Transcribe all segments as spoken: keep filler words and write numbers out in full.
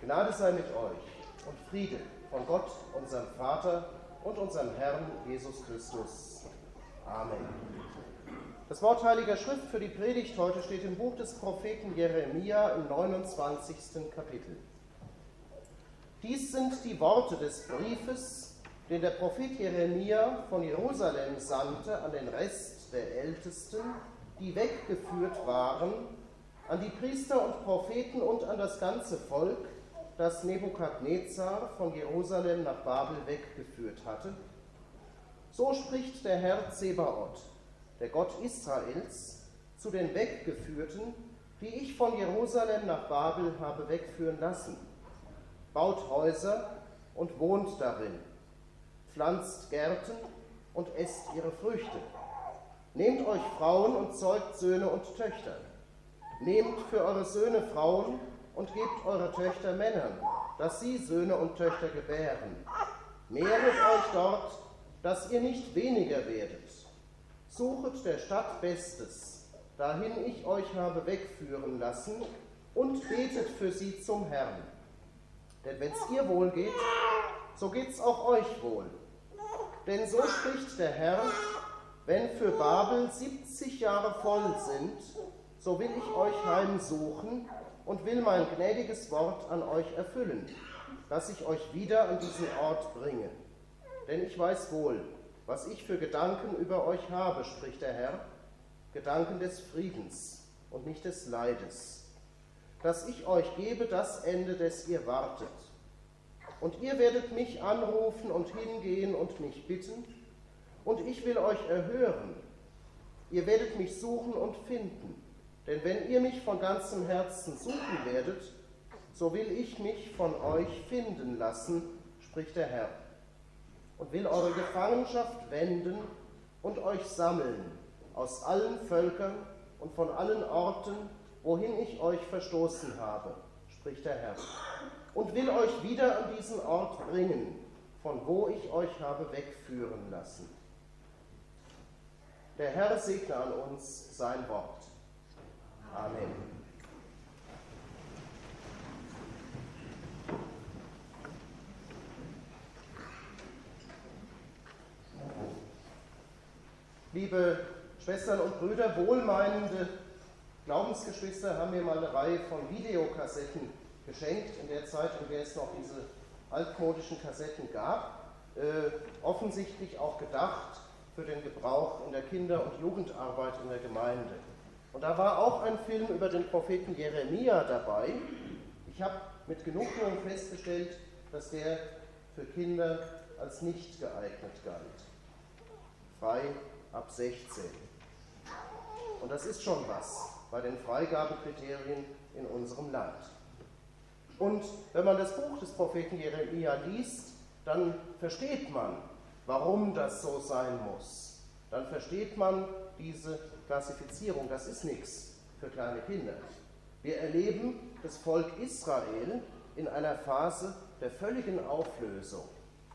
Gnade sei mit euch und Friede von Gott, unserem Vater und unserem Herrn Jesus Christus. Amen. Das Wort Heiliger Schrift für die Predigt heute steht im Buch des Propheten Jeremia im neunundzwanzigsten Kapitel. Dies sind die Worte des Briefes, den der Prophet Jeremia von Jerusalem sandte an den Rest der Ältesten, die weggeführt waren, an die Priester und Propheten und an das ganze Volk, das Nebukadnezar von Jerusalem nach Babel weggeführt hatte. So spricht der Herr Zebaoth, der Gott Israels, zu den Weggeführten, die ich von Jerusalem nach Babel habe wegführen lassen. Baut Häuser und wohnt darin, pflanzt Gärten und esst ihre Früchte. Nehmt euch Frauen und zeugt Söhne und Töchter. Nehmt für eure Söhne Frauen und gebt eure Töchter Männern, dass sie Söhne und Töchter gebären. Mehret euch dort, dass ihr nicht weniger werdet. Suchet der Stadt Bestes, dahin ich euch habe wegführen lassen, und betet für sie zum Herrn. Denn wenn's ihr wohl geht, so geht's auch euch wohl. Denn so spricht der Herr, wenn für Babel siebzig Jahre voll sind, so will ich euch heimsuchen und will mein gnädiges Wort an euch erfüllen, dass ich euch wieder an diesen Ort bringe. Denn ich weiß wohl, was ich für Gedanken über euch habe, spricht der Herr, Gedanken des Friedens und nicht des Leides, dass ich euch gebe das Ende, des ihr wartet. Und ihr werdet mich anrufen und hingehen und mich bitten, und ich will euch erhören. Ihr werdet mich suchen und finden. Denn wenn ihr mich von ganzem Herzen suchen werdet, so will ich mich von euch finden lassen, spricht der Herr, und will eure Gefangenschaft wenden und euch sammeln aus allen Völkern und von allen Orten, wohin ich euch verstoßen habe, spricht der Herr, und will euch wieder an diesen Ort bringen, von wo ich euch habe wegführen lassen. Der Herr segne an uns sein Wort. Amen. Liebe Schwestern und Brüder, wohlmeinende Glaubensgeschwister haben mir mal eine Reihe von Videokassetten geschenkt, in der Zeit, in der es noch diese altmodischen Kassetten gab, äh, offensichtlich auch gedacht für den Gebrauch in der Kinder- und Jugendarbeit in der Gemeinde. Und da war auch ein Film über den Propheten Jeremia dabei. Ich habe mit Genugtuung festgestellt, dass der für Kinder als nicht geeignet galt. Frei ab sechzehn. Und das ist schon was bei den Freigabekriterien in unserem Land. Und wenn man das Buch des Propheten Jeremia liest, dann versteht man, warum das so sein muss. Dann versteht man diese Klassifizierung. Das ist nichts für kleine Kinder. Wir erleben das Volk Israel in einer Phase der völligen Auflösung.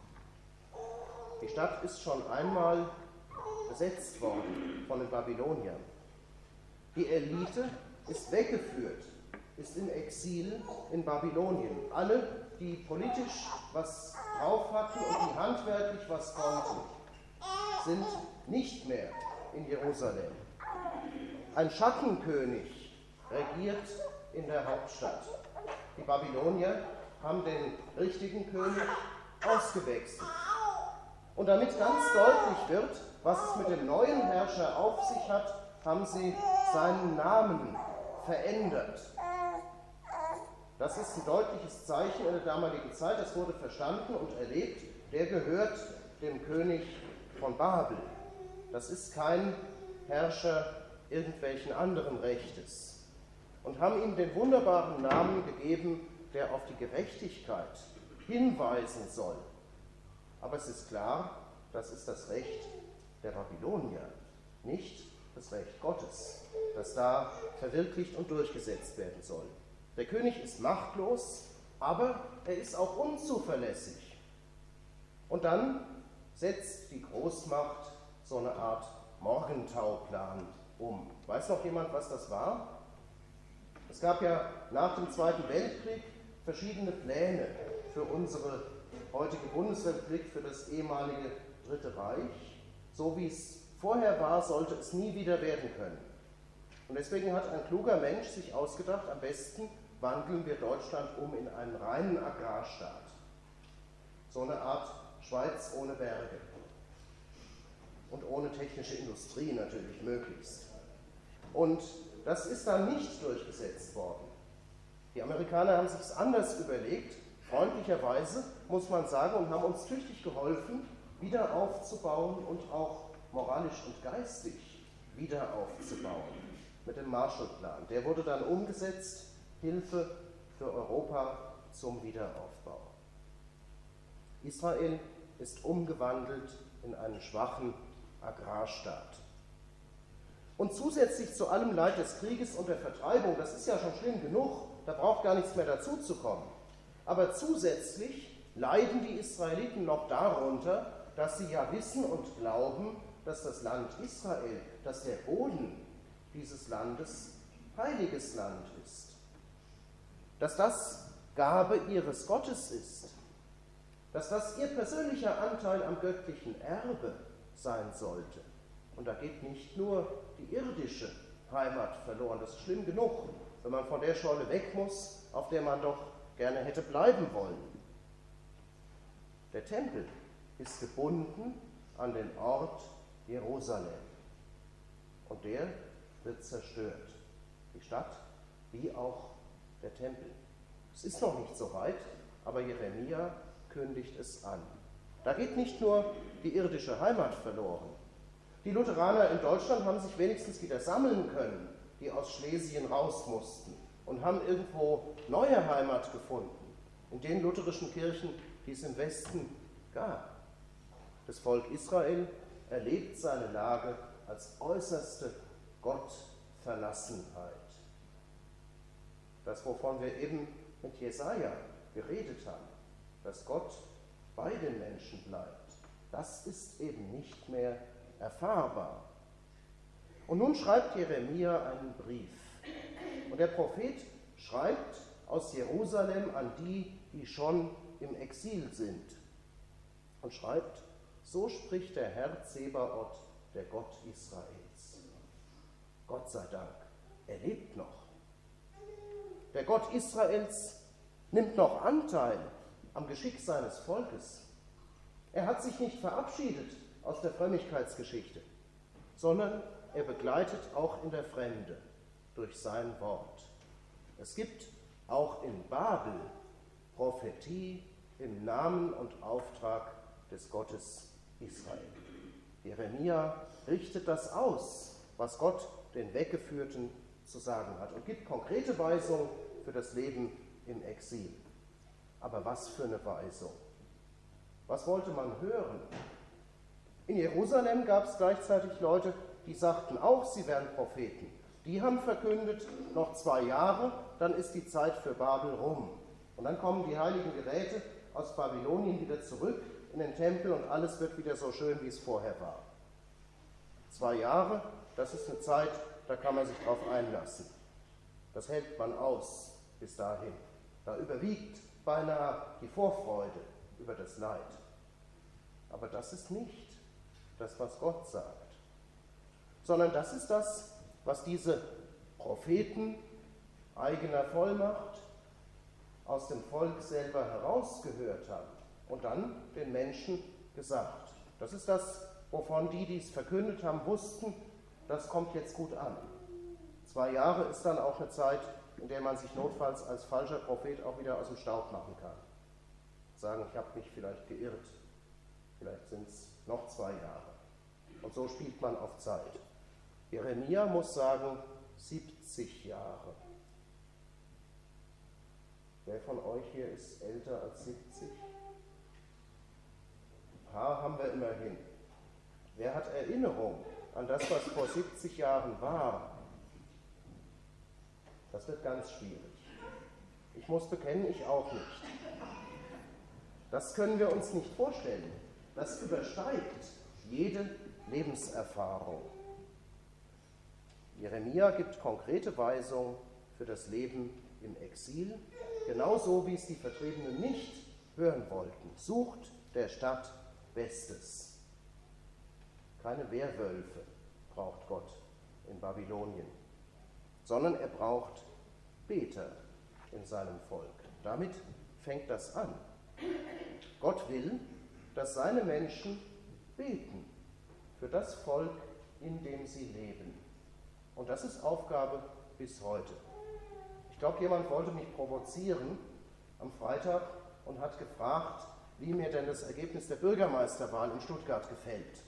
Die Stadt ist schon einmal besetzt worden von den Babyloniern. Die Elite ist weggeführt, ist im Exil in Babylonien. Alle, die politisch was drauf hatten und die handwerklich was konnten, sind nicht mehr in Jerusalem. Ein Schattenkönig regiert in der Hauptstadt. Die Babylonier haben den richtigen König ausgewechselt. Und damit ganz deutlich wird, was es mit dem neuen Herrscher auf sich hat, haben sie seinen Namen verändert. Das ist ein deutliches Zeichen in der damaligen Zeit, das wurde verstanden und erlebt, der gehört dem König von Babel. Das ist kein Herrscher irgendwelchen anderen Rechtes. Und haben ihm den wunderbaren Namen gegeben, der auf die Gerechtigkeit hinweisen soll. Aber es ist klar, das ist das Recht der Babylonier, nicht das Recht Gottes, das da verwirklicht und durchgesetzt werden soll. Der König ist machtlos, aber er ist auch unzuverlässig. Und dann setzt die Großmacht so eine Art Morgentauplan um. Weiß noch jemand, was das war? Es gab ja nach dem Zweiten Weltkrieg verschiedene Pläne für unsere heutige Bundesrepublik, für das ehemalige Dritte Reich. So wie es vorher war, sollte es nie wieder werden können. Und deswegen hat ein kluger Mensch sich ausgedacht, am besten wandeln wir Deutschland um in einen reinen Agrarstaat. So eine Art Schweiz ohne Berge. Und ohne technische Industrie natürlich möglichst. Und das ist dann nicht durchgesetzt worden. Die Amerikaner haben sich es anders überlegt, freundlicherweise muss man sagen, und haben uns tüchtig geholfen, wieder aufzubauen und auch moralisch und geistig wieder aufzubauen mit dem Marshallplan. Der wurde dann umgesetzt, Hilfe für Europa zum Wiederaufbau. Israel ist umgewandelt in einen schwachen Agrarstaat. Und zusätzlich zu allem Leid des Krieges und der Vertreibung, das ist ja schon schlimm genug, da braucht gar nichts mehr dazu zu kommen, aber zusätzlich leiden die Israeliten noch darunter, dass sie ja wissen und glauben, dass das Land Israel, dass der Boden dieses Landes heiliges Land ist, dass das Gabe ihres Gottes ist, dass das ihr persönlicher Anteil am göttlichen Erbe sein sollte. Und da geht nicht nur die irdische Heimat verloren, das ist schlimm genug, wenn man von der Scholle weg muss, auf der man doch gerne hätte bleiben wollen. Der Tempel ist gebunden an den Ort Jerusalem und der wird zerstört, die Stadt wie auch der Tempel. Es ist noch nicht so weit, aber Jeremia kündigt es an. Da geht nicht nur die irdische Heimat verloren. Die Lutheraner in Deutschland haben sich wenigstens wieder sammeln können, die aus Schlesien raus mussten, und haben irgendwo neue Heimat gefunden, in den lutherischen Kirchen, die es im Westen gab. Das Volk Israel erlebt seine Lage als äußerste Gottverlassenheit. Das, wovon wir eben mit Jesaja geredet haben, dass Gott bei den Menschen bleibt, das ist eben nicht mehr erfahrbar. Und nun schreibt Jeremia einen Brief. Und der Prophet schreibt aus Jerusalem an die, die schon im Exil sind. Und schreibt: So spricht der Herr Zebaoth, der Gott Israels. Gott sei Dank, er lebt noch. Der Gott Israels nimmt noch Anteil am Geschick seines Volkes. Er hat sich nicht verabschiedet aus der Frömmigkeitsgeschichte, sondern er begleitet auch in der Fremde durch sein Wort. Es gibt auch in Babel Prophetie im Namen und Auftrag des Gottes Israel. Jeremia richtet das aus, was Gott den Weggeführten zu sagen hat, und gibt konkrete Weisungen für das Leben im Exil. Aber was für eine Weisung! Was wollte man hören? In Jerusalem gab es gleichzeitig Leute, die sagten auch, sie wären Propheten. Die haben verkündet, noch zwei Jahre, dann ist die Zeit für Babel rum. Und dann kommen die heiligen Geräte aus Babylonien wieder zurück in den Tempel und alles wird wieder so schön, wie es vorher war. Zwei Jahre, das ist eine Zeit, da kann man sich drauf einlassen. Das hält man aus bis dahin. Da überwiegt beinahe die Vorfreude über das Leid. Aber das ist nicht das, was Gott sagt, sondern das ist das, was diese Propheten eigener Vollmacht aus dem Volk selber herausgehört haben und dann den Menschen gesagt. Das ist das, wovon die, die es verkündet haben, wussten, das kommt jetzt gut an. Zwei Jahre ist dann auch eine Zeit, in der man sich notfalls als falscher Prophet auch wieder aus dem Staub machen kann. Sagen, ich habe mich vielleicht geirrt. Vielleicht sind es noch zwei Jahre. Und so spielt man auf Zeit. Jeremia muss sagen, siebzig Jahre. Wer von euch hier ist älter als siebzig? Ein paar haben wir immerhin. Wer hat Erinnerung an das, was vor siebzig Jahren war? Das wird ganz schwierig. Ich muss bekennen, ich auch nicht. Das können wir uns nicht vorstellen. Das übersteigt jede Lebenserfahrung. Jeremia gibt konkrete Weisungen für das Leben im Exil genauso wie es die Vertriebenen nicht hören wollten. Sucht der Stadt Bestes. Keine Werwölfe braucht Gott in Babylonien, sondern er braucht Beter in seinem Volk. Damit fängt das an. Gott will, dass seine Menschen beten für das Volk, in dem sie leben. Und das ist Aufgabe bis heute. Ich glaube, jemand wollte mich provozieren am Freitag und hat gefragt, wie mir denn das Ergebnis der Bürgermeisterwahl in Stuttgart gefällt.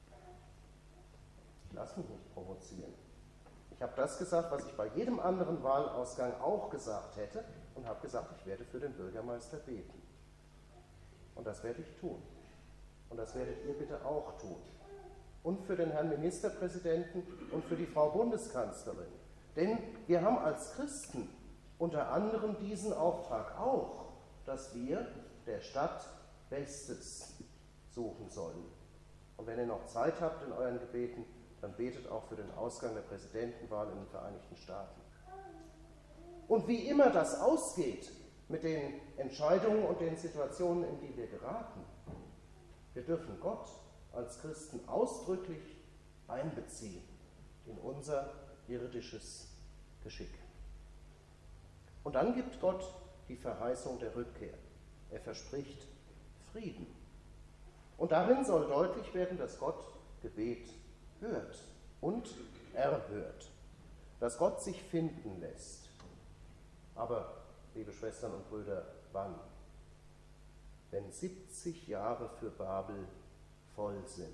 Ich lasse mich nicht provozieren. Ich habe das gesagt, was ich bei jedem anderen Wahlausgang auch gesagt hätte und habe gesagt, ich werde für den Bürgermeister beten. Und das werde ich tun. Und das werdet ihr bitte auch tun. Und für den Herrn Ministerpräsidenten und für die Frau Bundeskanzlerin. Denn wir haben als Christen unter anderem diesen Auftrag auch, dass wir der Stadt Bestes suchen sollen. Und wenn ihr noch Zeit habt in euren Gebeten, dann betet auch für den Ausgang der Präsidentenwahl in den Vereinigten Staaten. Und wie immer das ausgeht mit den Entscheidungen und den Situationen, in die wir geraten, wir dürfen Gott als Christen ausdrücklich einbeziehen in unser irdisches Geschick. Und dann gibt Gott die Verheißung der Rückkehr. Er verspricht Frieden. Und darin soll deutlich werden, dass Gott Gebet hört und erhört, dass Gott sich finden lässt. Aber, liebe Schwestern und Brüder, wann? Wenn siebzig Jahre für Babel voll sind.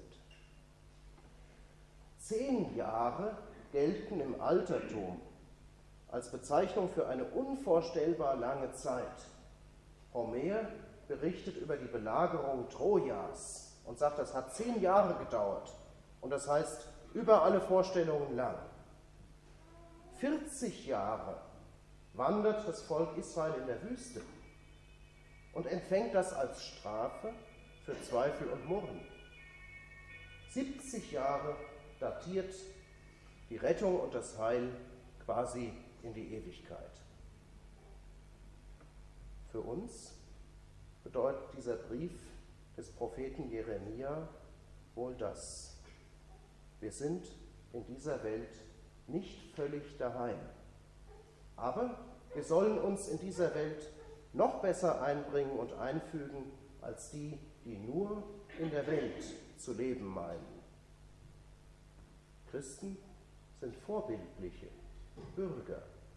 Zehn Jahre gelten im Altertum als Bezeichnung für eine unvorstellbar lange Zeit. Homer berichtet über die Belagerung Trojas und sagt, das hat zehn Jahre gedauert. Und das heißt, über alle Vorstellungen lang. vierzig Jahre wandert das Volk Israel in der Wüste und empfängt das als Strafe für Zweifel und Murren. siebzig Jahre datiert die Rettung und das Heil quasi in die Ewigkeit. Für uns bedeutet dieser Brief des Propheten Jeremia wohl das: Wir sind in dieser Welt nicht völlig daheim, aber wir sollen uns in dieser Welt noch besser einbringen und einfügen als die, die nur in der Welt zu leben meinen. Christen sind vorbildliche Bürger,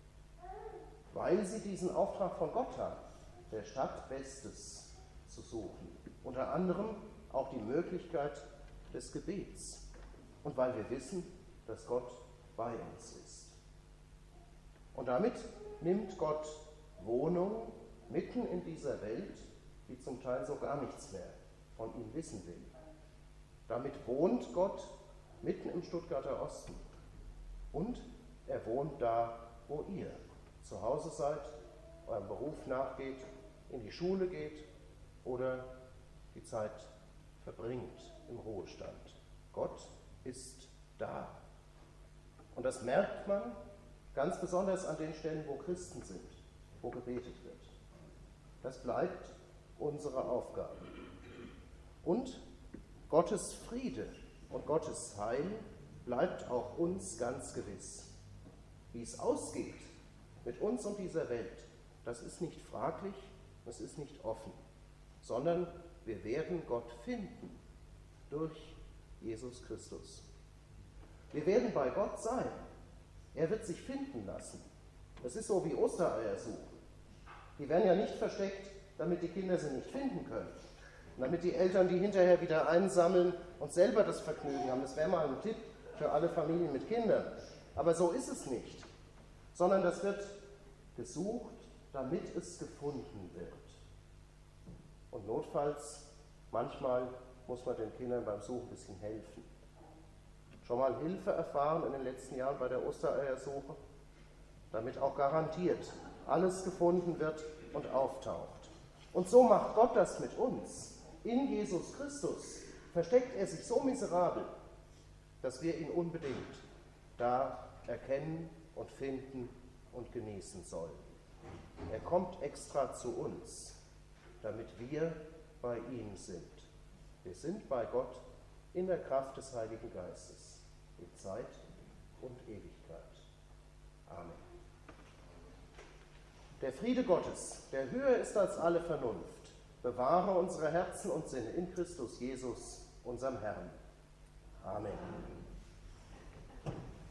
weil sie diesen Auftrag von Gott haben, der Stadt Bestes zu suchen. Unter anderem auch die Möglichkeit des Gebets. Und weil wir wissen, dass Gott bei uns ist. Und damit nimmt Gott Wohnung mitten in dieser Welt, die zum Teil so gar nichts mehr von ihm wissen will. Damit wohnt Gott mitten im Stuttgarter Osten. Und er wohnt da, wo ihr zu Hause seid, eurem Beruf nachgeht, in die Schule geht oder die Zeit verbringt im Ruhestand. Gott ist da. Und das merkt man ganz besonders an den Stellen, wo Christen sind, wo gebetet wird. Das bleibt unsere Aufgabe. Und Gottes Friede und Gottes Heil bleibt auch uns ganz gewiss. Wie es ausgeht mit uns und dieser Welt, das ist nicht fraglich, das ist nicht offen, sondern wir werden Gott finden durch Jesus Christus. Wir werden bei Gott sein. Er wird sich finden lassen. Das ist so wie Ostereier suchen. Die werden ja nicht versteckt, damit die Kinder sie nicht finden können. Und damit die Eltern die hinterher wieder einsammeln und selber das Vergnügen haben. Das wäre mal ein Tipp für alle Familien mit Kindern. Aber so ist es nicht. Sondern das wird gesucht, damit es gefunden wird. Und notfalls, manchmal muss man den Kindern beim Suchen ein bisschen helfen. Schon mal Hilfe erfahren in den letzten Jahren bei der Ostereiersuche, damit auch garantiert alles gefunden wird und auftaucht. Und so macht Gott das mit uns. In Jesus Christus versteckt er sich so miserabel, dass wir ihn unbedingt da erkennen und finden und genießen sollen. Er kommt extra zu uns, damit wir bei ihm sind. Wir sind bei Gott in der Kraft des Heiligen Geistes, in Zeit und Ewigkeit. Amen. Der Friede Gottes, der höher ist als alle Vernunft, bewahre unsere Herzen und Sinne in Christus Jesus, unserem Herrn. Amen.